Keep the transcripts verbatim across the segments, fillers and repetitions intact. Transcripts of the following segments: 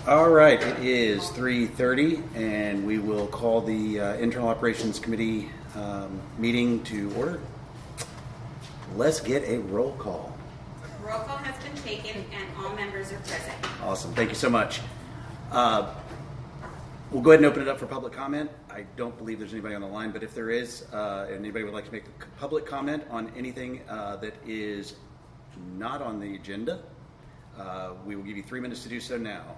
All right, it is three thirty, and we will call the uh, Internal Operations Committee um, meeting to order. Let's get a roll call. Roll call has been taken, and all members are present. Awesome, thank you so much. Uh, we'll go ahead and open it up for public comment. I don't believe there's anybody on the line, but if there is, uh, and anybody would like to make a public comment on anything uh, that is not on the agenda, uh, we will give you three minutes to do so now.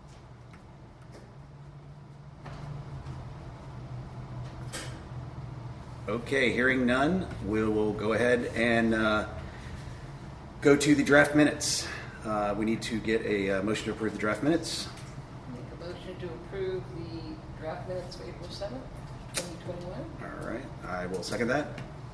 Okay, hearing none, we will go ahead and uh, go to the draft minutes. Uh, we need to get a uh, motion to approve the draft minutes. Make a motion to approve the draft minutes of April seventh, twenty twenty-one. All right, I will second that.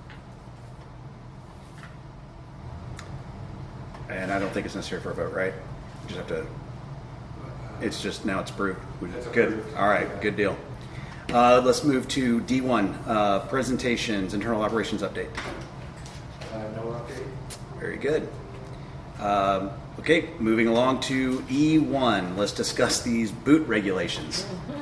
And I don't think it's necessary for a vote, right? We just have to, it's just, now it's approved. Good, all right, good deal. Uh, let's move to D one, uh, presentations, internal operations update. Uh, no update. Very good. Um, okay, moving along to E one. Let's discuss these boot regulations.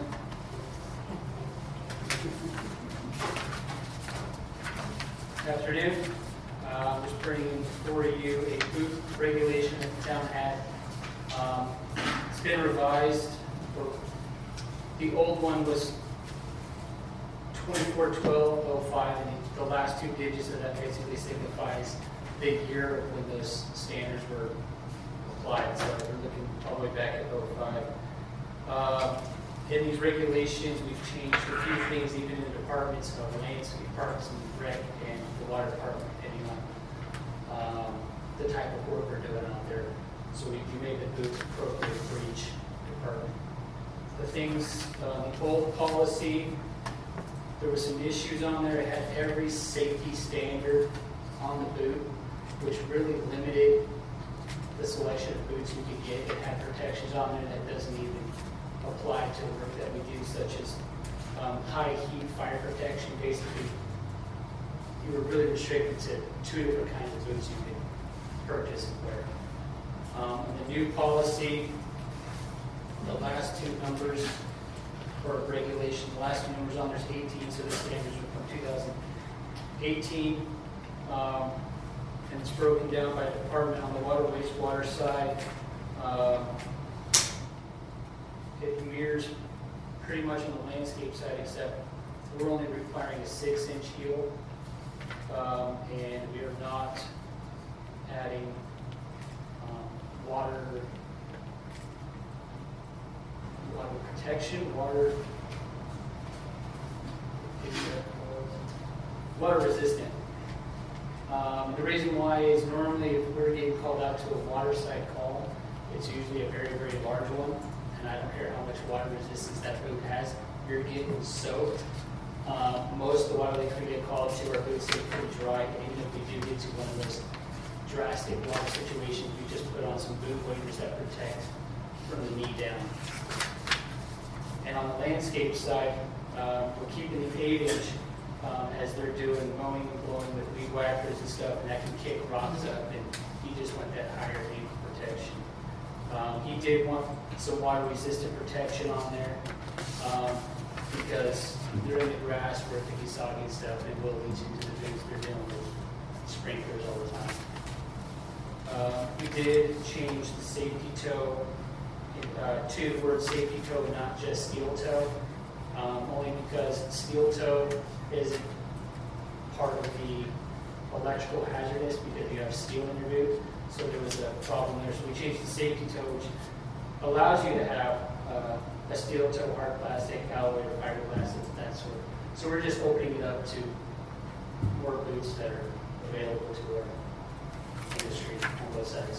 Good afternoon. Uh, I'm just bringing before you a boot regulation that the town had. Um, it's been revised. The old one was twenty-four twelve oh five, and the last two digits of that basically signifies the year when those standards were applied. So we're looking all the way back at oh five. Uh, in these regulations, we've changed a few things, even in the departments of landscape, parks, and rec, and the water department, depending on um, the type of work we're doing out there. So we, we made the boots appropriate for each department. The things, uh, the old policy, there were some issues on there. It had every safety standard on the boot, which really limited the selection of boots you could get. It had protections on there that doesn't even apply to work that we do, such as um, high heat fire protection. Basically, you were really restricted to two different kinds of boots you could purchase and wear. Um, in the new policy, the last two numbers for regulation, the last two numbers on there's eighteen, so the standards are from two thousand eighteen. Um, and it's broken down by department on the water wastewater side. Um, it mirrors pretty much on the landscape side, except we're only requiring a six inch heel, um, and we are not adding um, water water protection, water water resistant. Um, the reason why is normally if we're getting called out to a water side call, it's usually a very, very large one, and I don't care how much water resistance that boot has, you're getting soaked. Uh, most of the water leaks we get called to are boots that are pretty dry, and even if we do get to one of those drastic water situations, we just put on some boot waders that protect from the knee down. And on the landscape side, uh, we're keeping the eight inch um, as they're doing mowing and blowing with weed whackers and stuff, and that can kick rocks up, and he just went that higher ankle protection. Um, he did want some water resistant protection on there um, because they're in the grass where it can be soggy and stuff, and it will leach into the boots. They're dealing with sprinklers all the time. Uh, we did change the safety toe uh, to the word safety toe, not just steel toe, um, only because steel toe is part of the electrical hazardous because you have steel in your boot. So there was a problem there. So we changed the safety toe, which allows you to have uh, a steel toe, hard plastic, alloy, or fiberglass, that sort. So we're just opening it up to more boots that are available to our industry on both sides.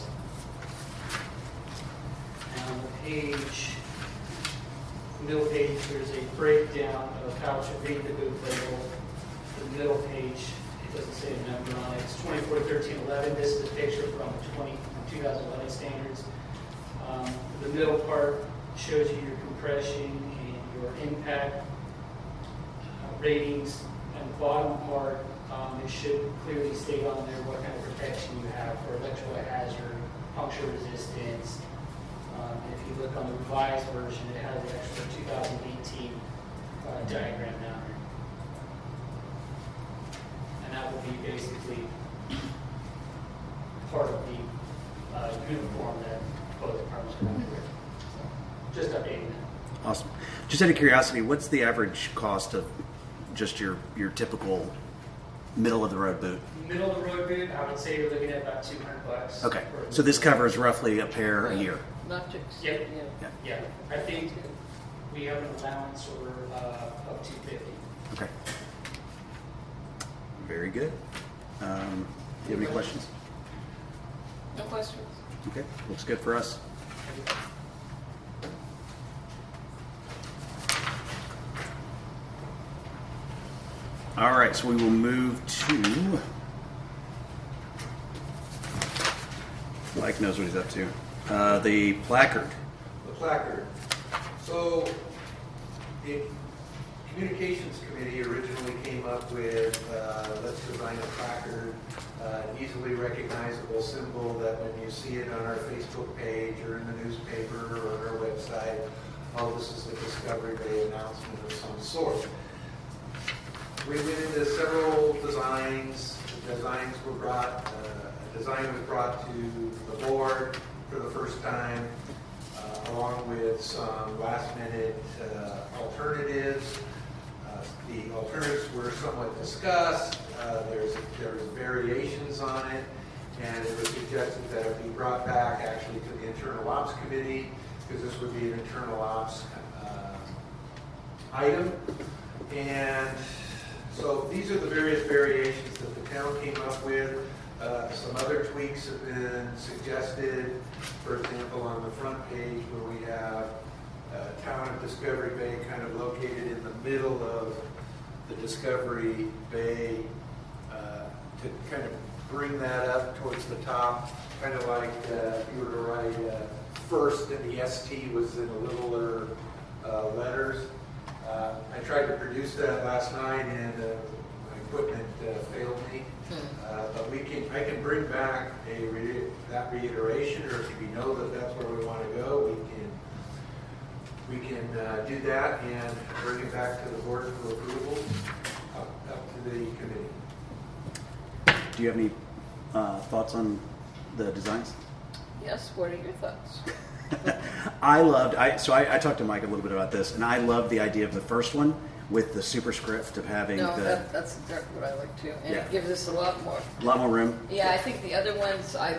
And on the page, middle page, there's a breakdown of how to read the boot label. The middle page, it doesn't say a number on it. It's twenty-four thirteen eleven. This is a picture from twenty from two thousand eleven standards. Um, the middle part shows you your compression and your impact uh, ratings, and the bottom part um, it should clearly state on there what kind of protection you have for electrical hazard, puncture resistance, Um, If you look on the revised version, it has an extra two thousand eighteen uh, diagram down there. And that will be basically part of the uh, uniform that both departments come up with. So, just updating that. Awesome. Just out of curiosity, what's the average cost of just your, your typical middle of the road boot? Middle of the road boot, I would say you're looking at about two hundred bucks. Okay, for- so this covers roughly a pair a year. Not to exceed, Yep. yeah. Yeah. Yeah, I think we have an allowance for uh, of two fifty. Okay. Very good. Um, do you have any questions? No questions? Okay, looks good for us. All right, so we will move to. Mike knows what he's up to. Uh, the placard. The placard. So, the Communications Committee originally came up with, uh, let's design a placard, uh, an easily recognizable symbol that when you see it on our Facebook page or in the newspaper or on our website, oh, this is a Discovery Bay announcement of some sort. We went into several designs. The designs were brought, uh, a design was brought to the board for the first time, uh, along with some last-minute uh, alternatives. Uh, the alternatives were somewhat discussed. Uh, there's there's variations on it, and it was suggested that it be brought back actually to the Internal Ops Committee, because this would be an Internal Ops uh, item. And so these are the various variations that the town came up with. Uh, some other tweaks have been suggested. For example, on the front page where we have uh, Town of Discovery Bay kind of located in the middle of the Discovery Bay, uh, to kind of bring that up towards the top, kind of like uh, if you were to write uh, first and the S T was in littler uh, letters. Uh, I tried to produce that last night and uh, my equipment uh, failed me. Uh, but we can, I can bring back a re that reiteration, or if we know that that's where we want to go, we can we can uh, do that and bring it back to the board for approval, up, up to the committee. Do you have any uh, thoughts on the designs? Yes, what are your thoughts? I loved, I so I, I talked to Mike a little bit about this, and I loved the idea of the first one with the superscript of having No, the, that, that's exactly what I like too. And Yeah. it gives us a lot more. a lot more room. Yeah, I think the other ones, I,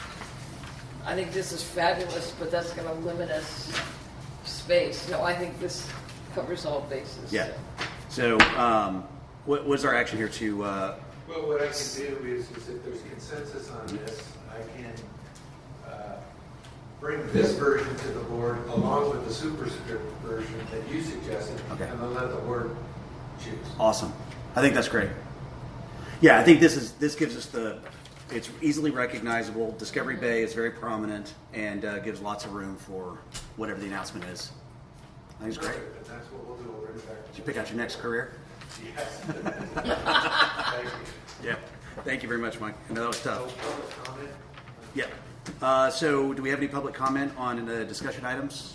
I think this is fabulous, but that's going to limit us space. No, I think this covers all bases. Yeah. So, um, what was our action here to, uh, Well, what I can do is, is if there's consensus on this, I can uh, bring this version to the board along with the superscript version that you suggested, Okay. and then let the board choose. awesome. I think that's great. Yeah, I think this is, this gives us the, it's easily recognizable. Discovery Bay is very prominent and uh, gives lots of room for whatever the announcement is. I think it's great. And that's what we'll do. We'll bring it back. Did you pick out your next career? Yes. Thank you. Yeah. Thank you very much, Mike. I know that was No tough. public comment? Yeah. Uh, so, do we have any public comment on the discussion items?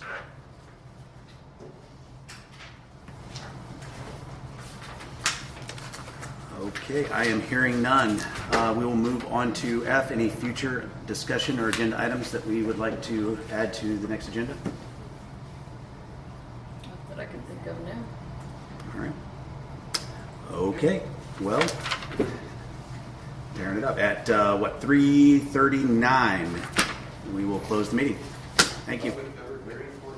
Okay, I am hearing none. Uh, we will move on to F. Any future discussion or agenda items that we would like to add to the next agenda? Not that I can think of now. All right. Okay. Well, tearing it up at uh, what three thirty-nine. We will close the meeting. Thank you. Public